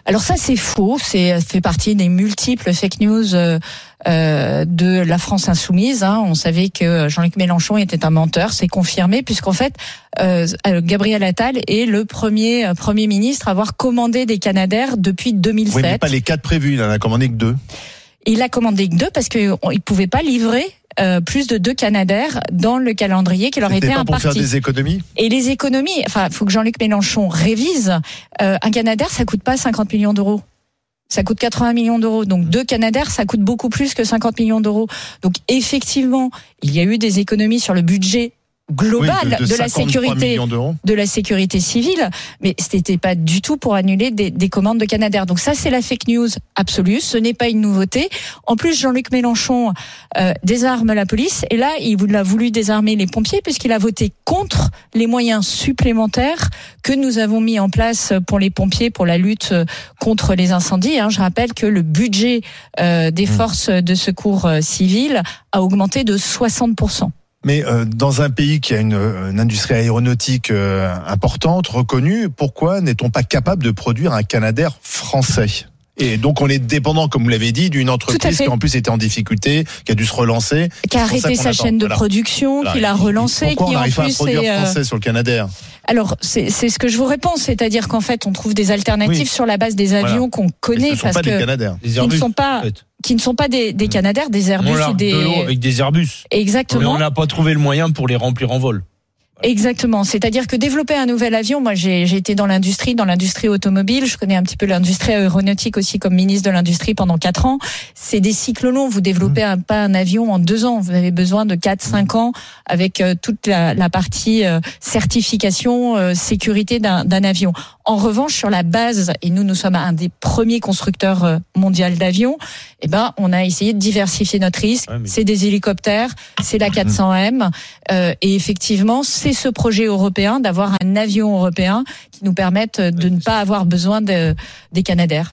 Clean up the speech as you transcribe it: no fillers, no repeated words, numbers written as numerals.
Alors ça c'est faux, ça fait partie des multiples fake news de la France insoumise. On savait que Jean-Luc Mélenchon était un menteur, c'est confirmé puisqu'en fait Gabriel Attal est le premier ministre à avoir commandé des Canadair depuis 2007. Oui, mais pas les 4 prévus, il en a commandé que 2. Il a commandé que 2 parce qu'il pouvait pas livrer plus de 2 Canadair dans le calendrier qui leur était imparti. Pour faire des économies. Et les économies, faut que Jean-Luc Mélenchon révise. Un Canadair, ça coûte pas 50 millions d'euros. Ça coûte 80 millions d'euros. Donc 2 Canadair, ça coûte beaucoup plus que 50 millions d'euros. Donc effectivement, il y a eu des économies sur le budget global de la sécurité civile, mais c'était pas du tout pour annuler des commandes de Canadair. Donc ça, c'est la fake news absolue. Ce n'est pas une nouveauté. En plus, Jean-Luc Mélenchon désarme la police, et là, il a voulu désarmer les pompiers puisqu'il a voté contre les moyens supplémentaires que nous avons mis en place pour les pompiers pour la lutte contre les incendies. Je rappelle que le budget des forces de secours civiles a augmenté de 60%. Mais dans un pays qui a une industrie aéronautique importante, reconnue, pourquoi n'est-on pas capable de produire un Canadair français ? Et donc on est dépendant, comme vous l'avez dit, d'une entreprise qui en plus était en difficulté, qui a dû se relancer. Qui a arrêté sa chaîne de production, qui l'a relancée. Pourquoi on n'arrive pas à produire français sur le Canadair ? Alors, c'est ce que je vous réponds, c'est-à-dire qu'en fait, on trouve des alternatives sur la base des avions qu'on connaît, parce que qui ne sont pas des Canadair, des Airbus. On largue de l'eau avec des Airbus. Exactement. Mais on n'a pas trouvé le moyen pour les remplir en vol. Exactement. C'est-à-dire que développer un nouvel avion, moi j'ai été dans l'industrie automobile, je connais un petit peu l'industrie aéronautique aussi comme ministre de l'industrie pendant 4 ans. C'est des cycles longs. Vous développez pas un avion en 2 ans. Vous avez besoin de 4-5 ans avec toute la partie certification, sécurité d'un avion. En revanche, sur la base, et nous sommes un des premiers constructeurs mondiaux d'avions, on a essayé de diversifier notre risque. Ouais, c'est des hélicoptères, c'est la 400M, et effectivement, c'est ce projet européen d'avoir un avion européen qui nous permette de ne pas avoir besoin des Canadair.